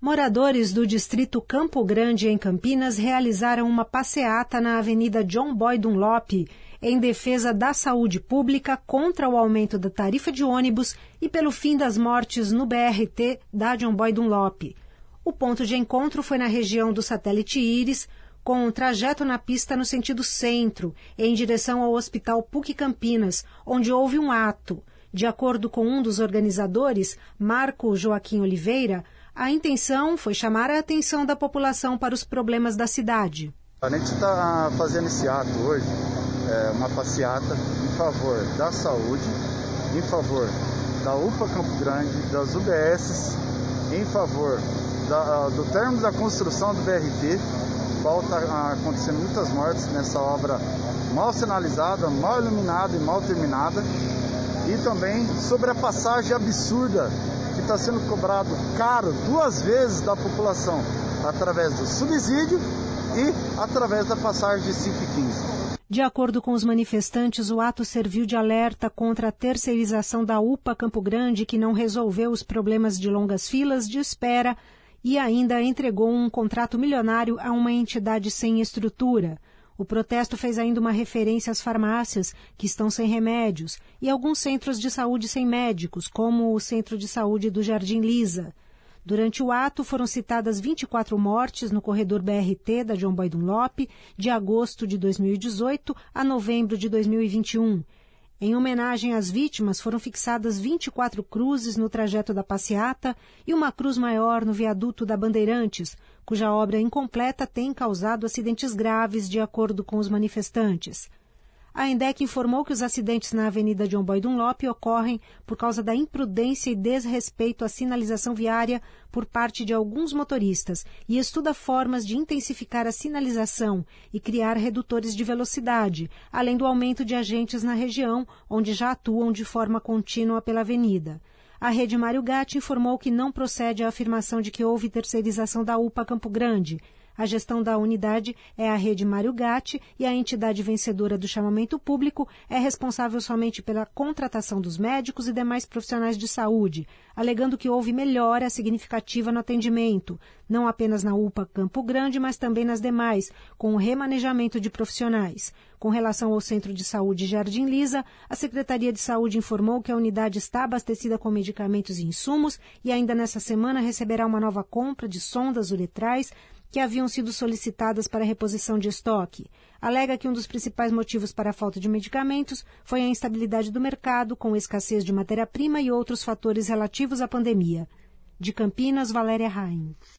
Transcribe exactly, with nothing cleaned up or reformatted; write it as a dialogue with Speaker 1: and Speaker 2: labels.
Speaker 1: Moradores do distrito Campo Grande, em Campinas, realizaram uma passeata na Avenida John Boy Dunlop, em defesa da saúde pública, contra o aumento da tarifa de ônibus e pelo fim das mortes no B R T da John Boy Dunlop. O ponto de encontro foi na região do Satélite Íris, com um trajeto na pista no sentido centro, em direção ao Hospital P U C Campinas, onde houve um ato. De acordo com um dos organizadores, Marco Joaquim Oliveira, a intenção foi chamar a atenção da população para os problemas da cidade.
Speaker 2: A gente está fazendo esse ato hoje, é, uma passeata em favor da saúde, em favor da U P A Campo Grande, das U B S, em favor da, do término da construção do B R T, qual está acontecendo muitas mortes nessa obra mal sinalizada, mal iluminada e mal terminada, e também sobre a passagem absurda que está sendo cobrado caro duas vezes da população, através do subsídio e através da passagem de cinco e quinze.
Speaker 1: De acordo com os manifestantes, o ato serviu de alerta contra a terceirização da U P A Campo Grande, que não resolveu os problemas de longas filas de espera e ainda entregou um contrato milionário a uma entidade sem estrutura. O protesto fez ainda uma referência às farmácias, que estão sem remédios, e alguns centros de saúde sem médicos, como o Centro de Saúde do Jardim Lisa. Durante o ato foram citadas vinte e quatro mortes no corredor B R T da John Boy Dunlop, de agosto de dois mil e dezoito a novembro de dois mil e vinte e um. Em homenagem às vítimas, foram fixadas vinte e quatro cruzes no trajeto da passeata e uma cruz maior no viaduto da Bandeirantes, cuja obra incompleta tem causado acidentes graves, de acordo com os manifestantes. A ENDEC informou que os acidentes na Avenida John Boy Dunlop ocorrem por causa da imprudência e desrespeito à sinalização viária por parte de alguns motoristas e estuda formas de intensificar a sinalização e criar redutores de velocidade, além do aumento de agentes na região, onde já atuam de forma contínua pela avenida. A Rede Mário Gatti informou que não procede a afirmação de que houve terceirização da U P A Campo Grande. A gestão da unidade é a Rede Mário Gatti e a entidade vencedora do chamamento público é responsável somente pela contratação dos médicos e demais profissionais de saúde, alegando que houve melhora significativa no atendimento, não apenas na U P A Campo Grande, mas também nas demais, com o remanejamento de profissionais. Com relação ao Centro de Saúde Jardim Lisa, a Secretaria de Saúde informou que a unidade está abastecida com medicamentos e insumos e ainda nessa semana receberá uma nova compra de sondas uretrais que haviam sido solicitadas para reposição de estoque. Alega que um dos principais motivos para a falta de medicamentos foi a instabilidade do mercado, com escassez de matéria-prima e outros fatores relativos à pandemia. De Campinas, Valéria Raim.